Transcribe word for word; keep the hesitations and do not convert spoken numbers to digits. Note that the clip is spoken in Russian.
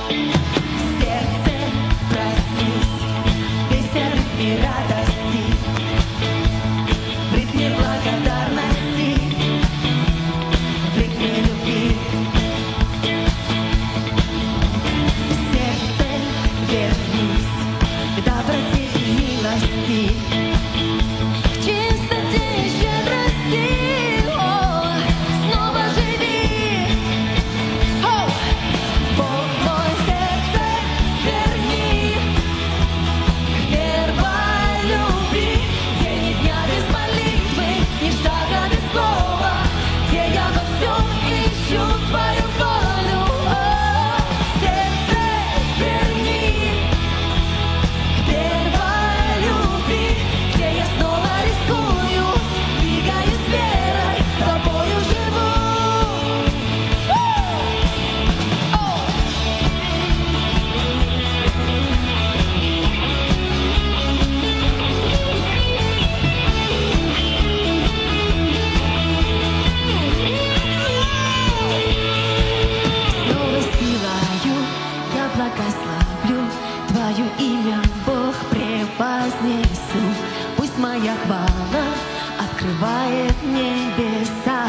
Сердце, проснись, песня в ритме радости, в ритме благодарности, в ритме любви. Сердце, вернись к доброте и милости, к чистоте и щедрости. О, снова живи. О, Бог мой, сердце, верни к первой любви, где ни дня без молитвы, ни шага без слова, где я во всем ищу твою волю. О, сердце, верни к первой любви, где я снова рискую, двигаюсь верой, тобою живу. О! Снова силою я благословлю Твое имя, Бог, превознесу. Пусть моя хвала открывает небеса.